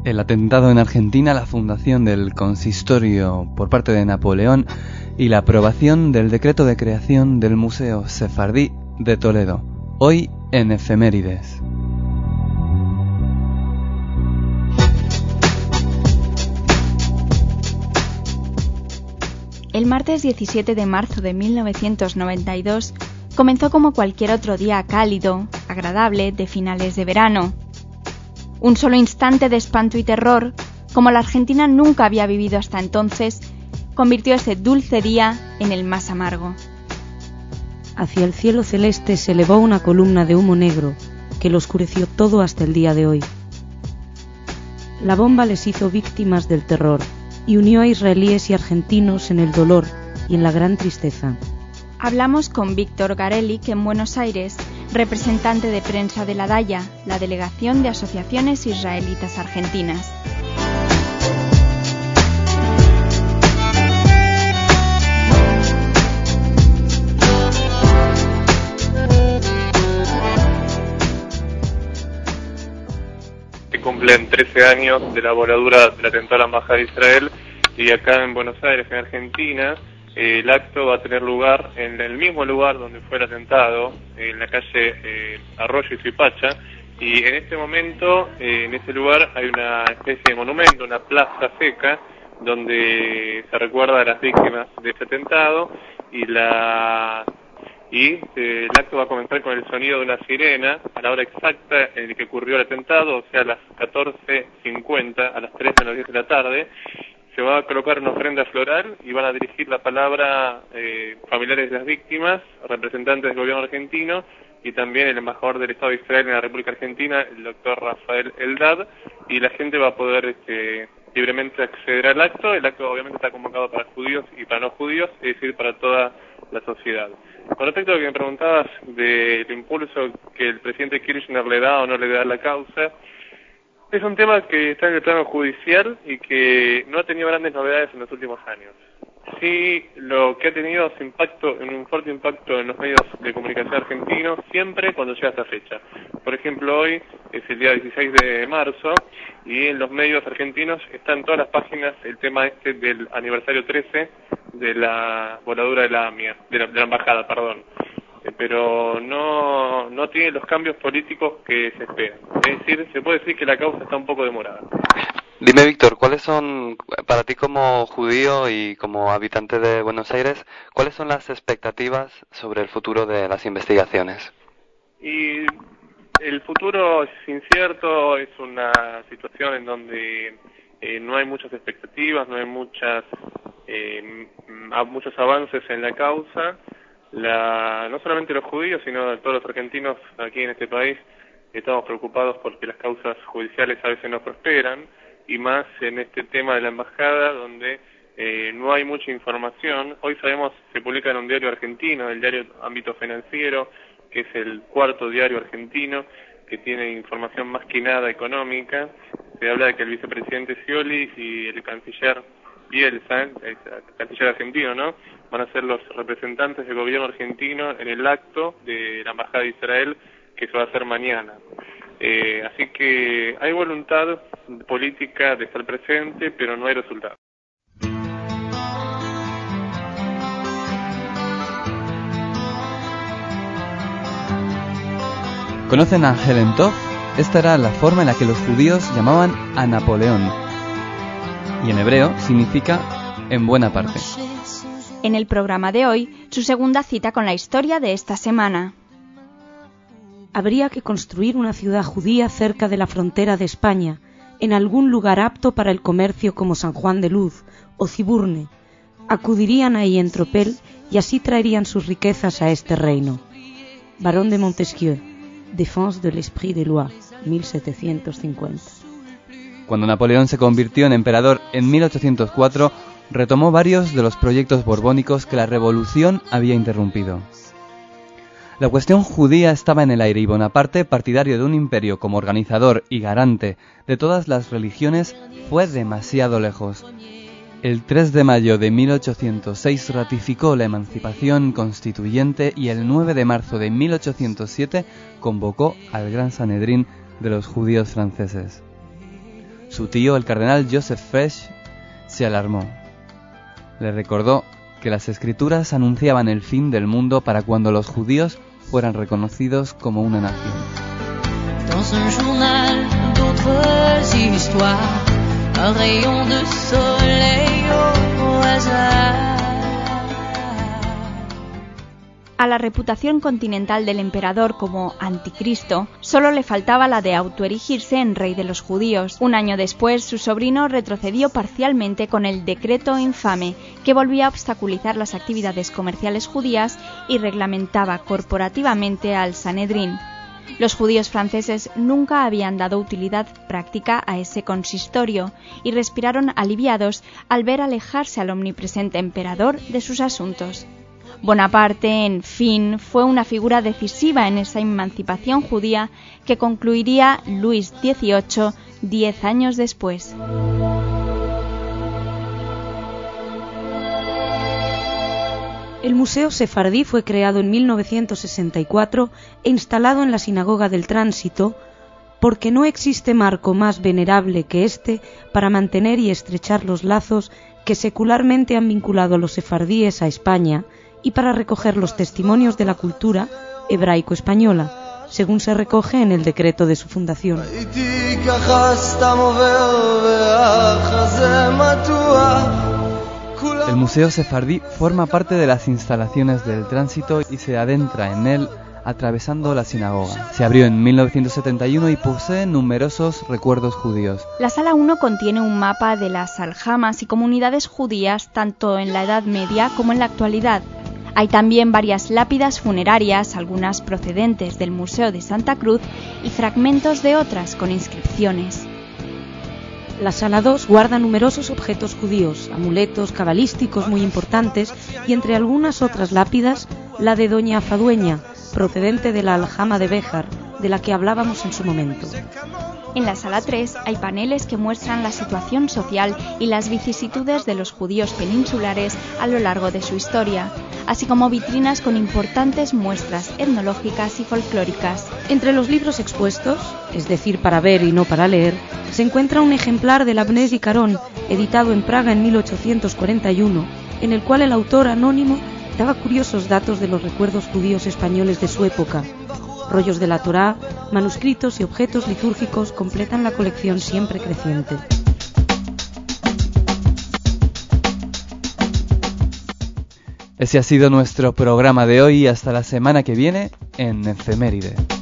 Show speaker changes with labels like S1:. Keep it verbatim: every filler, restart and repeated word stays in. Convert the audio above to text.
S1: el atentado en Argentina, la fundación del consistorio por parte de Napoleón y la aprobación del decreto de creación del Museo Sefardí de Toledo. Hoy en Efemérides.
S2: El martes diecisiete de marzo de mil novecientos noventa y dos comenzó como cualquier otro día cálido, agradable, de finales de verano. Un solo instante de espanto y terror, como la Argentina nunca había vivido hasta entonces, convirtió ese dulce día en el más amargo.
S3: Hacia el cielo celeste se elevó una columna de humo negro que lo oscureció todo hasta el día de hoy. La bomba les hizo víctimas del terror y unió a israelíes y argentinos en el dolor y en la gran tristeza.
S2: Hablamos con Víctor Garelik en Buenos Aires, representante de prensa de la DAIA, la Delegación de Asociaciones Israelitas Argentinas.
S4: Se cumplen trece años de la voladura del atentado a la Embajada de Israel, y acá en Buenos Aires, en Argentina, el acto va a tener lugar en el mismo lugar donde fue el atentado, en la calle eh, Arroyo y Suipacha, y en este momento, eh, en ese lugar hay una especie de monumento, una plaza seca, donde se recuerda a las víctimas de este atentado, y la y eh, el acto va a comenzar con el sonido de una sirena a la hora exacta en la que ocurrió el atentado, o sea, a las catorce cincuenta, a las tres menos diez de la tarde. Se va a colocar una ofrenda floral y van a dirigir la palabra eh, familiares de las víctimas, representantes del gobierno argentino y también el embajador del Estado de Israel en la República Argentina, el doctor Rafael Eldad, y la gente va a poder este, libremente acceder al acto. El acto obviamente está convocado para judíos y para no judíos, es decir, para toda la sociedad. Con respecto a lo que me preguntabas del impulso que el presidente Kirchner le da o no le da a la causa, es un tema que está en el plano judicial y que no ha tenido grandes novedades en los últimos años. Sí, lo que ha tenido es impacto, un fuerte impacto en los medios de comunicación argentinos, siempre cuando llega esta fecha. Por ejemplo, hoy es el día dieciséis de marzo y en los medios argentinos está en todas las páginas el tema este del aniversario trece de la voladura de la AMIA, de la, de la embajada, perdón. Pero no, no tiene los cambios políticos que se esperan. Es decir, se puede decir que la causa está un poco demorada.
S1: Dime, Víctor, ¿cuáles son, para ti como judío y como habitante de Buenos Aires, cuáles son las expectativas sobre el futuro de las investigaciones?
S4: Y el futuro es incierto, es una situación en donde eh, no hay muchas expectativas, no hay muchas eh, muchos avances en la causa. La, no solamente los judíos, sino todos los argentinos aquí en este país estamos preocupados porque las causas judiciales a veces no prosperan, y más en este tema de la embajada, donde eh, no hay mucha información. Hoy sabemos, se publica en un diario argentino, el diario Ámbito Financiero, que es el cuarto diario argentino, que tiene información más que nada económica. Se habla de que el vicepresidente Scioli y el canciller Bielsa, el canciller argentino, ¿no?, van a ser los representantes del gobierno argentino en el acto de la Embajada de Israel, que se va a hacer mañana. Eh, así que hay voluntad política de estar presente, pero no hay resultado.
S1: ¿Conocen a Helen Tov? Esta era la forma en la que los judíos llamaban a Napoleón, y en hebreo significa en buena parte.
S2: En el programa de hoy, su segunda cita con la historia de esta semana.
S3: Habría que construir una ciudad judía cerca de la frontera de España, en algún lugar apto para el comercio como San Juan de Luz o Ciburne. Acudirían ahí en tropel y así traerían sus riquezas a este reino. Barón de Montesquieu, Défense de l'Esprit de Loi, mil setecientos cincuenta.
S1: Cuando Napoleón se convirtió en emperador en mil ochocientos cuatro, retomó varios de los proyectos borbónicos que la revolución había interrumpido. La cuestión judía estaba en el aire y Bonaparte, partidario de un imperio como organizador y garante de todas las religiones, fue demasiado lejos. El tres de mayo de mil ochocientos seis ratificó la emancipación constituyente y el nueve de marzo de mil ochocientos siete convocó al Gran Sanedrín de los judíos franceses. Su tío, el cardenal Joseph Fesch, se alarmó. Le recordó que las escrituras anunciaban el fin del mundo para cuando los judíos fueran reconocidos como una nación.
S5: Dans un journal d'autres histoires, un rayon de soleil au hasard.
S2: A la reputación continental del emperador como anticristo solo le faltaba la de autoerigirse en rey de los judíos. Un año después, su sobrino retrocedió parcialmente con el decreto infame que volvía a obstaculizar las actividades comerciales judías y reglamentaba corporativamente al Sanedrín. Los judíos franceses nunca habían dado utilidad práctica a ese consistorio y respiraron aliviados al ver alejarse al omnipresente emperador de sus asuntos. Bonaparte, en fin, fue una figura decisiva en esa emancipación judía que concluiría Luis dieciocho diez años después.
S3: El Museo Sefardí fue creado en mil novecientos sesenta y cuatro e instalado en la Sinagoga del Tránsito porque no existe marco más venerable que este para mantener y estrechar los lazos que secularmente han vinculado a los sefardíes a España y para recoger los testimonios de la cultura hebraico-española, según se recoge en el decreto de su fundación.
S1: El Museo Sefardí forma parte de las instalaciones del Tránsito y se adentra en él atravesando la sinagoga. Se abrió en mil novecientos setenta y uno y posee numerosos recuerdos judíos.
S2: La sala uno contiene un mapa de las aljamas y comunidades judías tanto en la Edad Media como en la actualidad. Hay también varias lápidas funerarias, algunas procedentes del Museo de Santa Cruz y fragmentos de otras con inscripciones.
S3: La sala dos guarda numerosos objetos judíos, amuletos cabalísticos muy importantes y entre algunas otras lápidas, la de Doña Fadueña, procedente de la aljama de Béjar, de la que hablábamos en su momento.
S2: En la sala tres hay paneles que muestran la situación social y las vicisitudes de los judíos peninsulares a lo largo de su historia, así como vitrinas con importantes muestras etnológicas y folclóricas.
S3: Entre los libros expuestos, es decir, para ver y no para leer, se encuentra un ejemplar del Abnés y Carón, editado en Praga en mil ochocientos cuarenta y uno, en el cual el autor anónimo daba curiosos datos de los recuerdos judíos españoles de su época. Rollos de la Torá, manuscritos y objetos litúrgicos completan la colección siempre creciente.
S1: Ese ha sido nuestro programa de hoy y hasta la semana que viene en Efeméride.